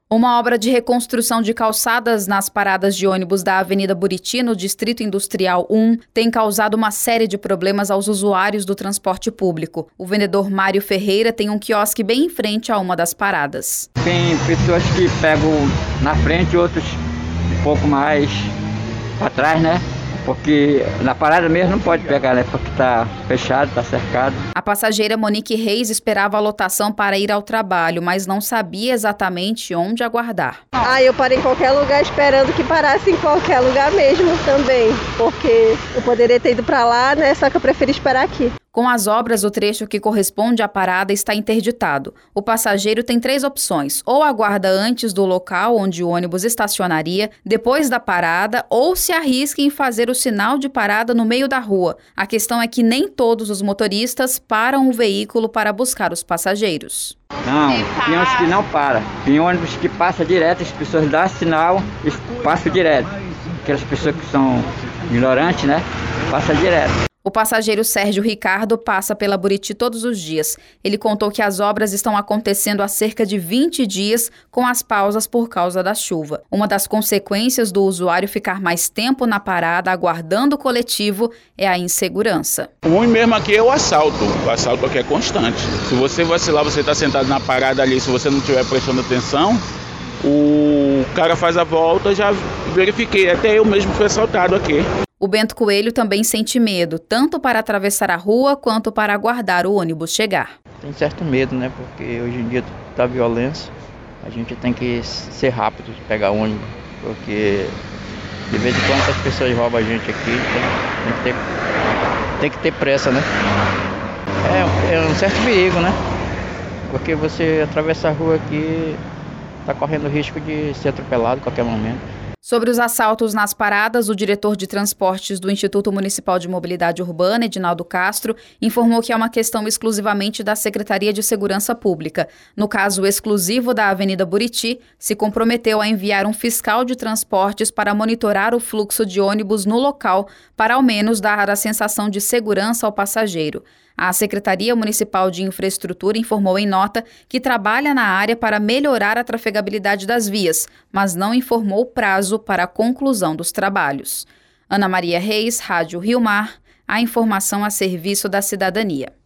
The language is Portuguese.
Uma obra de reconstrução de calçadas nas paradas de ônibus da Avenida Buriti, no Distrito Industrial 1, tem causado uma série de problemas aos usuários do transporte público. O vendedor Mário Ferreira tem um quiosque bem em frente a uma das paradas. Tem pessoas que pegam na frente, outros um pouco mais para trás, né? Porque na parada mesmo não pode pegar, né? Porque tá fechado, tá cercado. A passageira Monique Reis esperava a lotação para ir ao trabalho, mas não sabia exatamente onde aguardar. Eu parei em qualquer lugar esperando que parasse em qualquer lugar mesmo também, porque eu poderia ter ido para lá, né? Só que eu preferi esperar aqui. Com as obras, o trecho que corresponde à parada está interditado. O passageiro tem 3 opções: ou aguarda antes do local onde o ônibus estacionaria, depois da parada, ou se arrisca em fazer o sinal de parada no meio da rua. A questão é que nem todos os motoristas param o veículo para buscar os passageiros. Não, tem uns que não param. Tem ônibus que passa direto, as pessoas dão sinal e passam direto. Aquelas pessoas que são ignorantes, né? Passa direto. O passageiro Sérgio Ricardo passa pela Buriti todos os dias. Ele contou que as obras estão acontecendo há cerca de 20 dias, com as pausas por causa da chuva. Uma das consequências do usuário ficar mais tempo na parada aguardando o coletivo é a insegurança. O ruim mesmo aqui é o assalto. O assalto aqui é constante. Se você vacilar, você está sentado na parada ali, se você não estiver prestando atenção, o cara faz a volta, já verifiquei. Até eu mesmo fui assaltado aqui. O Bento Coelho também sente medo, tanto para atravessar a rua quanto para aguardar o ônibus chegar. Tem certo medo, né? Porque hoje em dia tá violência. A gente tem que ser rápido de pegar ônibus, porque de vez em quando as pessoas roubam a gente aqui, tem que ter pressa, né? É um certo perigo, né? Porque você atravessa a rua aqui, tá correndo risco de ser atropelado a qualquer momento. Sobre os assaltos nas paradas, o diretor de transportes do Instituto Municipal de Mobilidade Urbana, Edinaldo Castro, informou que é uma questão exclusivamente da Secretaria de Segurança Pública. No caso exclusivo da Avenida Buriti, se comprometeu a enviar um fiscal de transportes para monitorar o fluxo de ônibus no local, para ao menos dar a sensação de segurança ao passageiro. A Secretaria Municipal de Infraestrutura informou em nota que trabalha na área para melhorar a trafegabilidade das vias, mas não informou o prazo para a conclusão dos trabalhos. Ana Maria Reis, Rádio Rio Mar, a informação a serviço da cidadania.